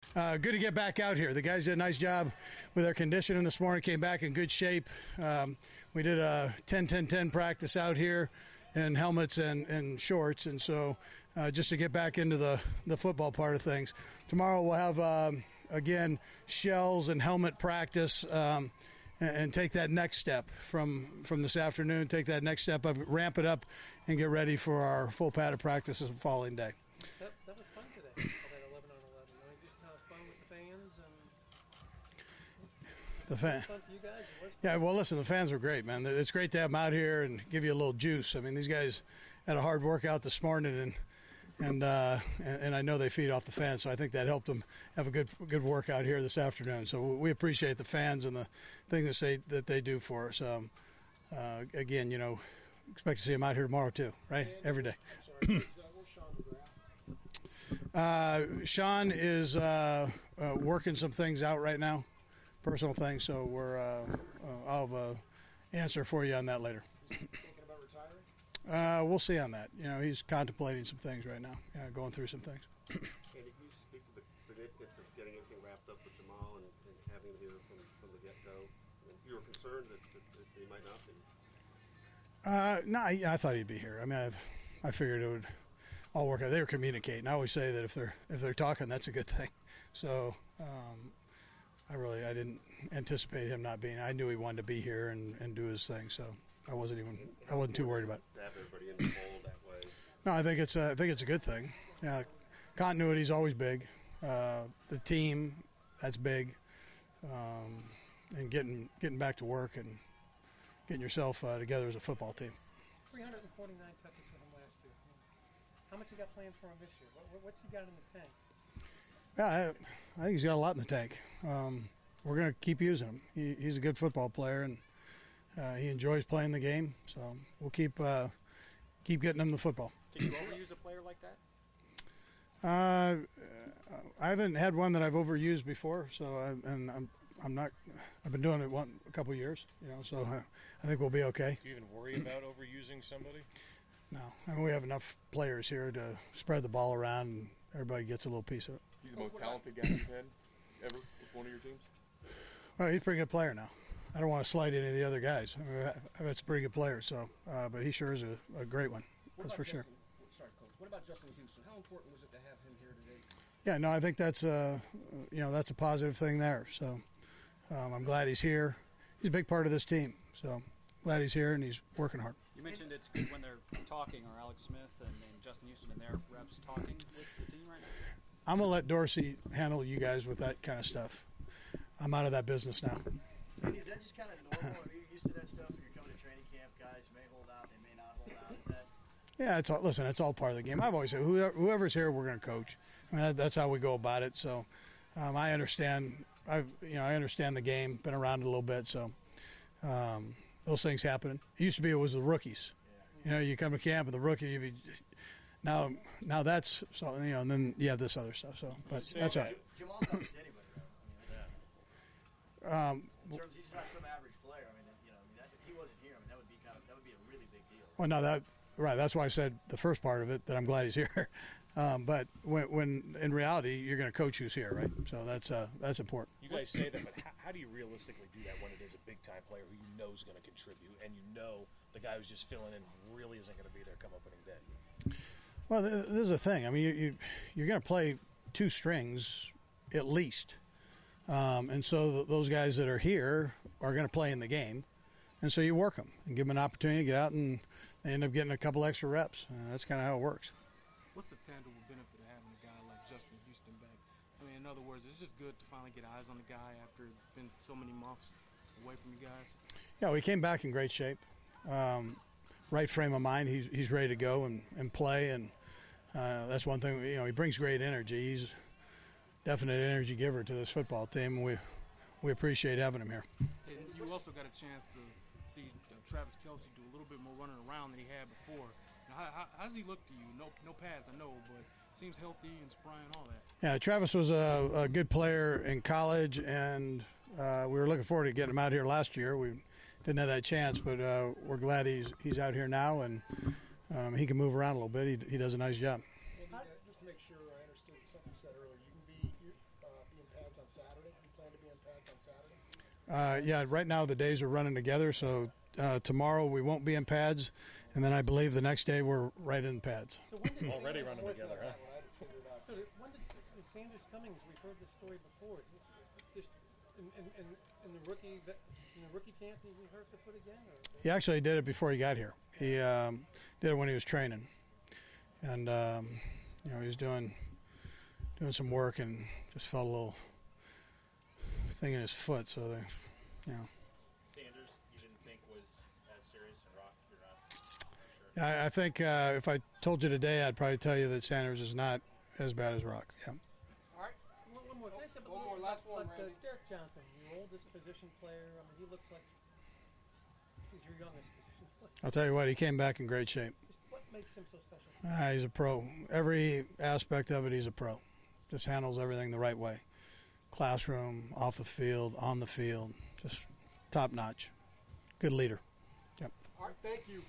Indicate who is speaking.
Speaker 1: Good to get back out here. The guys did a nice job with their conditioning this morning, came back in good shape. We did a 10-10-10 practice out here in helmets and shorts, and so just to get back into the football part of things. Tomorrow we'll have, again, shells and helmet practice and take that next step from this afternoon, take that next step up, ramp it up, and get ready for our full padded practices the following day.
Speaker 2: That was fun today, that 11-on-11. Just kind of fun with the fans and fun for you guys.
Speaker 1: Yeah, well, listen, the fans were great, man. It's great to have them out here and give you a little juice. I mean, these guys had a hard workout this morning, and I know they feed off the fans, so I think that helped them have a good workout here this afternoon. So we appreciate the fans and the things that they do for us. Again, expect to see them out here tomorrow too, right? Every day. Sean is working some things out right now, personal things. So I'll have an answer for you on that later.
Speaker 3: Thinking about retiring?
Speaker 1: We'll see on that. He's contemplating some things right now, going through some things.
Speaker 4: And did you speak to the significance of getting everything wrapped up with Jamal and having him here from the get-go? You were concerned that they might not be?
Speaker 1: No, I thought he'd be here. I mean, I figured it would all work out. They were communicating. I always say that if they're talking, that's a good thing. So I didn't anticipate him not being. I knew he wanted to be here and do his thing. So I wasn't too worried about it.
Speaker 4: To have everybody in the fold that way.
Speaker 1: No, I think it's a good thing. Yeah, continuity is always big. The team, that's big, and getting back to work and getting yourself together as a football team.
Speaker 2: 349 touches for him last year. How much you got planned for him this year? What's he got in the tank?
Speaker 1: Yeah, I think he's got a lot in the tank. We're going to keep using him. He's a good football player, and he enjoys playing the game. So we'll keep getting him the football.
Speaker 5: Can you overuse a player like that?
Speaker 1: I haven't had one that I've overused before, so I'm not. I've been doing it a couple of years, so I think we'll be okay.
Speaker 6: Do you even worry about overusing somebody?
Speaker 1: No, I mean, we have enough players here to spread the ball around, and everybody gets a little piece of it.
Speaker 7: He's the most talented guy you've had ever with one of your teams?
Speaker 1: Well, he's a pretty good player now. I don't want to slight any of the other guys. I mean, that's a pretty good player, so but he sure is a great one. That's for sure.
Speaker 3: Sorry, Coach. What about Justin Houston? How important was it to have him here today?
Speaker 1: Yeah, no, I think that's that's a positive thing there. So I'm glad he's here. He's a big part of this team. So glad he's here and he's working hard.
Speaker 5: You mentioned it's good when they're talking, or Alex Smith and Justin Houston and their reps talking with the team right now.
Speaker 1: I'm gonna let Dorsey handle you guys with that kind of stuff. I'm out of that business now.
Speaker 8: And is that just kind of normal? Are you used to that stuff when you're coming to training camp? Guys may hold out, they may not hold out. Is that?
Speaker 1: Yeah, it's all part of the game. I've always said whoever's here, we're going to coach. I mean, that's how we go about it. So I understand. I understand the game. Been around it a little bit, so those things happen. It used to be it was the rookies. You come to camp and the rookie. Now that's so and then you have this other stuff. So, but that's all right.
Speaker 8: Jamal's not just anybody, right? In terms, he's not some average player. I mean, if he wasn't here, that would be a really big deal.
Speaker 1: Well, no, right. That's why I said the first part of it that I'm glad he's here. But when in reality you're going to coach who's here, right? So that's important.
Speaker 6: You guys say that, but how do you realistically do that when it is a big time player who you know is going to contribute, and the guy who's just filling in really isn't going to be there come opening day?
Speaker 1: Well, this is the thing. I mean, you're going to play two strings at least, and so those guys that are here are going to play in the game, and so you work them and give them an opportunity to get out, and they end up getting a couple extra reps. That's kind of how it works.
Speaker 9: What's the tangible benefit of having a guy like Justin Houston back? I mean, in other words, it's just good to finally get eyes on the guy after it's been so many months away from you guys.
Speaker 1: Yeah, we came back in great shape. Right frame of mind. He's ready to go and play, and that's one thing. He brings great energy. He's definite energy giver to this football team, and we appreciate having him here.
Speaker 9: And you also got a chance to see Travis Kelce do a little bit more running around than he had before. Now, how does he look to you? No pads, I know, but seems healthy and spry and all that.
Speaker 1: Yeah, Travis was a good player in college, and we were looking forward to getting him out here last year. We didn't have that chance, but we're glad he's out here now, and he can move around a little bit. He does a nice job.
Speaker 3: And just to make sure I understood something you said earlier, you can be
Speaker 10: Saturday? You plan to be in pads on Saturday?
Speaker 1: Yeah, right now the days are running together, so tomorrow we won't be in pads, and then I believe the next day we're right in pads.
Speaker 2: So when did
Speaker 6: Already running together, huh?
Speaker 2: So when did Sanders Cummings? We've heard this story before. Just in the rookie camp, he hurt the foot again? Or?
Speaker 1: He actually did it before he got here. He did it when he was training, and he was doing some work and just felt a little thing in his foot. So they,
Speaker 11: Sanders, you didn't think was as serious, and Rock, you're not sure.
Speaker 1: I think if I told you today, I'd probably tell you that Sanders is not as bad as Rock. Yeah.
Speaker 2: All right. One more. Can I say
Speaker 10: One more, last one,
Speaker 2: Derek
Speaker 10: Randy.
Speaker 2: Johnson, your oldest position player. I mean, he looks like he's your youngest position player.
Speaker 1: I'll tell you what, he came back in great shape.
Speaker 2: What makes him so special?
Speaker 1: He's a pro. Every aspect of it, he's a pro. Just handles everything the right way. Classroom, off the field, on the field, just top notch. Good leader. Yep.
Speaker 10: All right, thank you.